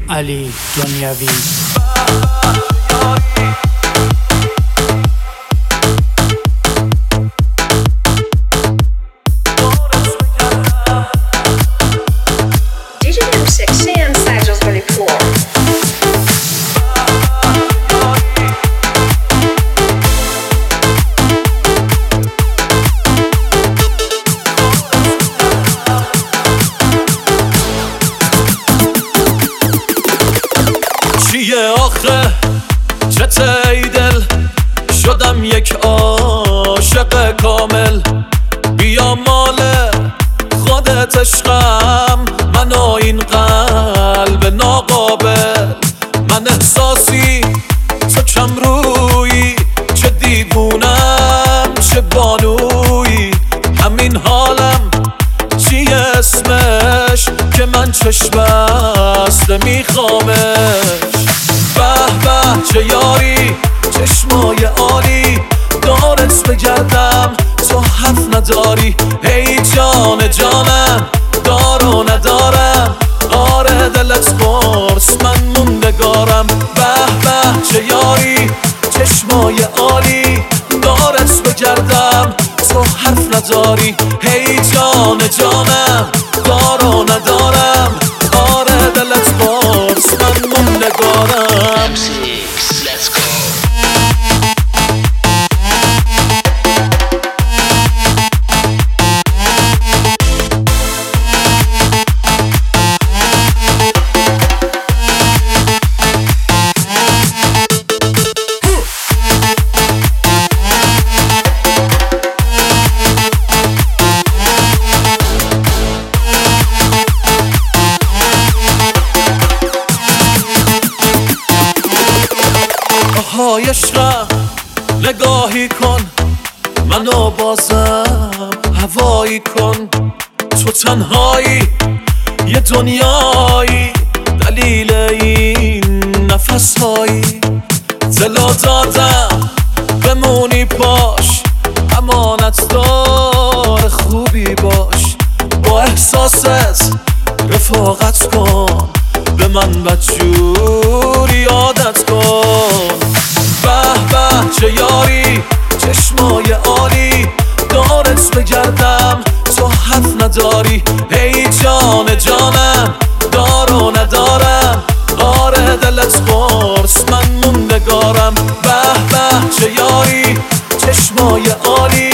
علی دنیوی. Digital Music CM Sajos Balipur. چیه آخه چته ای دل، شدم یک عاشق کامل. بیا مال خودت عشقم، من و این قلب ناقابل. من احساسی تو کم رویی، چه دیوونم چه بانویی. همین حالم چیه اسمش که من چشم بسته میخوامش. به به چه یاری، چشمای عالی، دارت بگردم تو حرف نداری. ای جان جانم، دار و ندارم، آره دلت قرص من موندگارم. به به چه یاری، چشمای عالی، دارت بگردم تو حرف نداری. ای جان جانم، دار و ندارم، آره دلت قرص من موندگارم. های عشقم نگاهی کن، منو بازم هوایی کن. تو تنهایی یه دنیایی، دلیل این نفسهایی. دلو دادم بمونی باش، امانتدار خوبی باش. با احساست رفاقت کن، به من بدجوری عادت کن. به به چه یاری، چشمای عالی، دارت بگردم تو حرف نداری. ای جان جانم، دار و ندارم، آره دلت قرص من موندگارم. به به چه یاری، چشمای عالی،